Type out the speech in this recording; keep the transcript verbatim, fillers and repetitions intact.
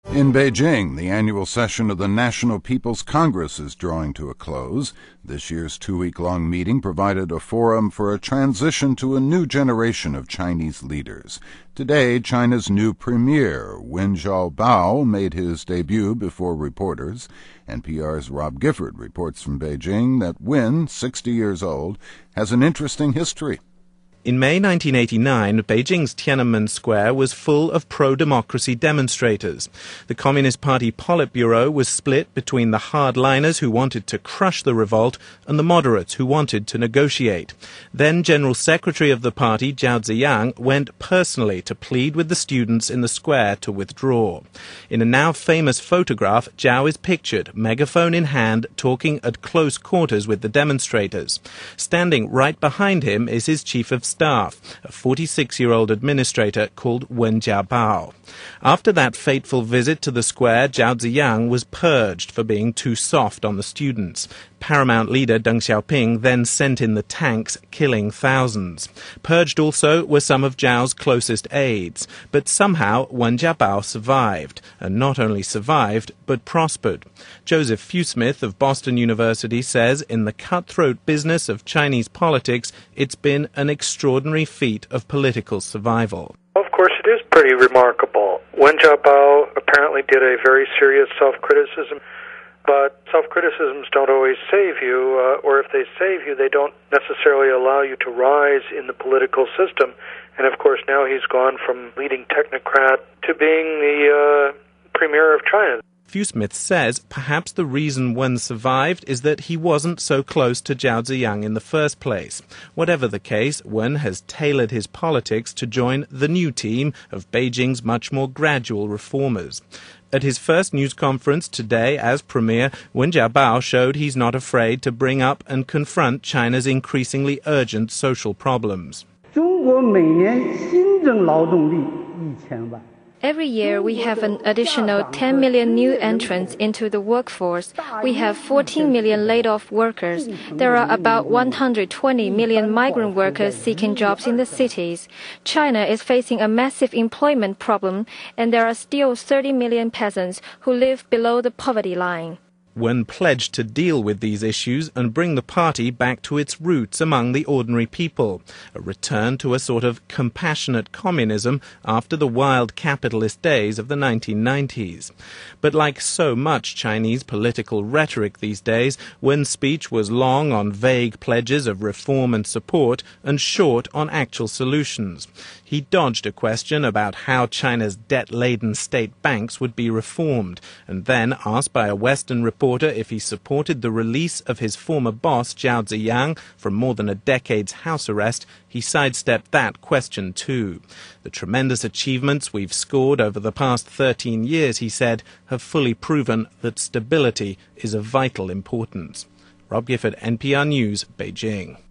In Beijing, the annual session of the National People's Congress is drawing to a close. This year's two-week-long meeting provided a forum for a transition to a new generation of Chinese leaders. Today, China's new premier, Wen Jiabao, made his debut before reporters. N P R's Rob Gifford reports from Beijing that Wen, sixty years old, has an interesting history. In May nineteen eighty-nine, Beijing's Tiananmen Square was full of pro-democracy demonstrators. The Communist Party Politburo was split between the hardliners who wanted to crush the revolt and the moderates who wanted to negotiate. Then General Secretary of the party, Zhao Ziyang, went personally to plead with the students in the square to withdraw. In a now famous photograph, Zhao is pictured, megaphone in hand, talking at close quarters with the demonstrators. Standing right behind him is his chief of staff, a forty-six-year-old administrator called Wen Jiabao. After that fateful visit to the square, Zhao Ziyang was purged for being too soft on the students. Paramount leader Deng Xiaoping then sent in the tanks, killing thousands. Purged also were some of Zhao's closest aides, but somehow Wen Jiabao survived, and not only survived, but prospered. Joseph Fewsmith of Boston University says in the cutthroat business of Chinese politics, it's been an extraordinary feat of political survival. Of course, it is pretty remarkable. Wen Jiabao apparently did a very serious self-criticism, but self-criticisms don't always save you, uh, or if they save you, they don't necessarily allow you to rise in the political system. And of course, now he's gone from leading technocrat to being the uh, premier of China. Fewsmith says perhaps the reason Wen survived is that he wasn't so close to Zhao Ziyang in the first place. Whatever the case, Wen has tailored his politics to join the new team of Beijing's much more gradual reformers. At his first news conference today as premier, Wen Jiabao showed he's not afraid to bring up and confront China's increasingly urgent social problems. Every year, we have an additional ten million new entrants into the workforce. We have fourteen million laid-off workers. There are about one hundred twenty million migrant workers seeking jobs in the cities. China is facing a massive employment problem, and there are still thirty million peasants who live below the poverty line. Wen pledged to deal with these issues and bring the party back to its roots among the ordinary people, a return to a sort of compassionate communism after the wild capitalist days of the nineteen nineties. But like so much Chinese political rhetoric these days, Wen's speech was long on vague pledges of reform and support and short on actual solutions. He dodged a question about how China's debt-laden state banks would be reformed, and then, asked by a Western reporter if he supported the release of his former boss, Zhao Ziyang, from more than a decade's house arrest, he sidestepped that question too. The tremendous achievements we've scored over the past thirteen years, he said, have fully proven that stability is of vital importance. Rob Gifford, N P R News, Beijing.